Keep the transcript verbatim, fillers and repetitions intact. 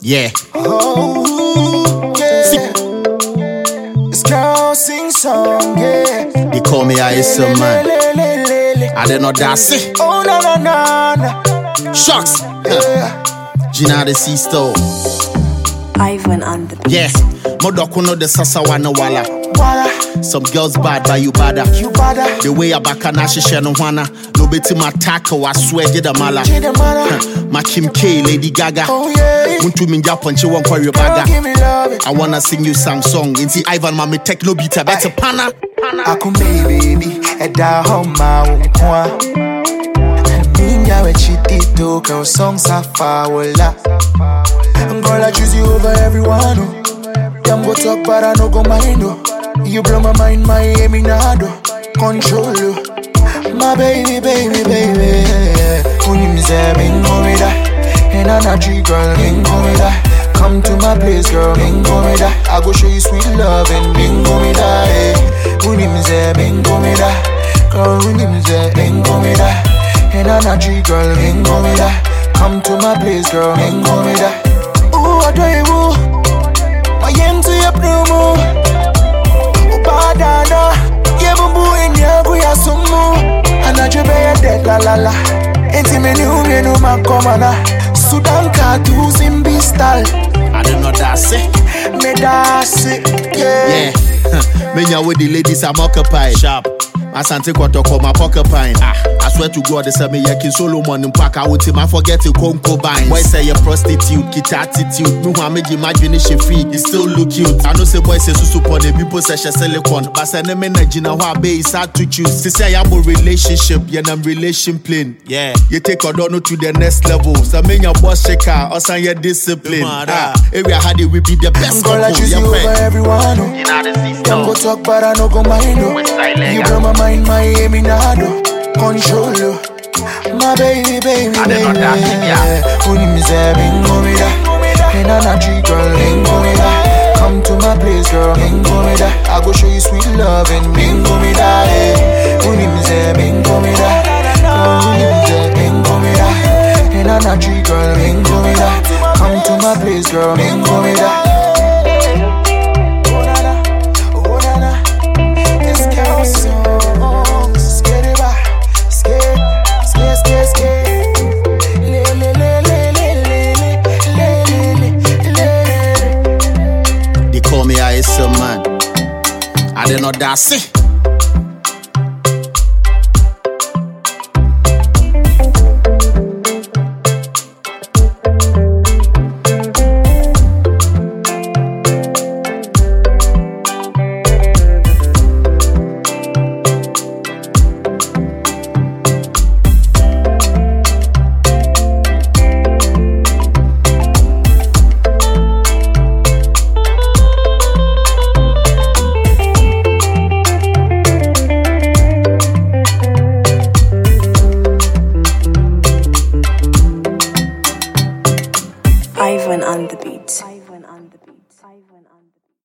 Yeah. Oh, yeah. This girl sing song, yeah. They call me I S M man. I did not dance it. Oh, no, no, no, no. Shucks. Yeah. Gina the sea store. Ivan on the beat. Yeah. Modoko no the sasawa no wala. Wala. Some girls bad, but you badder. You bada. The way I back and I share no wana. No beti my tackle, I swear, get a mala. Get the mala. My Kim K, Lady Gaga. Oh, yeah. Muntu minja punch one for your Girl, bagger. give me love it. I wanna sing you some song. Inti Ivan mami techno beat a better pana. I come baby, and down home my one. Minga we chitito, girl songs are fawala. Girl, I choose you over everyone. I'm go talk, but I no go mind. You blow my mind, my eminado. Control you, my baby, baby, baby. Unimze bingo me da, and I'm not G girl, bingo me da. Come to my place, girl, bingo me da. I go show you sweet love and bingo me da. Unimze bingo me da, girl, unimze bingo me da. And I'm not G girl, bingo me da. Come to my place, girl, bingo me da. Ooh, I do you. I am to your promo. Badana, yeah, boo, in your way, I some more. And I just bear dead, la la la. Intimate, you know, my commander. Sudan cartoons in Bistal. I don't know that say. Me that's it, yeah. Yeah. Menya with the ladies, I'm occupied. Sharp. I can't take what I call my pocket pine. Ah, I swear to God, they say me yakin Solomon and pack out him. I forget to concubine. Why say a prostitute, get attitude? No, I make imagination free. You still look cute. I know say boy say so support the people say she silicon. But say ne men Gina who be is hard to choose. To say I'm a relationship, yeah, I'm relation plane. Yeah, you take Odono to the next level. So me your boss shaker, or say your discipline. Ah, area how they will be the best couple. Girl, I choose you over everyone. You know the system. Don't go talk, but I no go mind. You blow my mind, my eminado. Control you, my baby, baby, baby. Unimze bingo me da, and I'm not G girl, bingo me da. Come to my place, girl, bingo me da. I go show you sweet love and bingo me da. Unimze bingo me da, unimze bingo me da. And I'm not G girl, bingo me da. Come to my place, girl, bingo me da. Call me I S M man. I did not dance it. Ivan on the beat. Ivan on the beat. Ivan on the beat.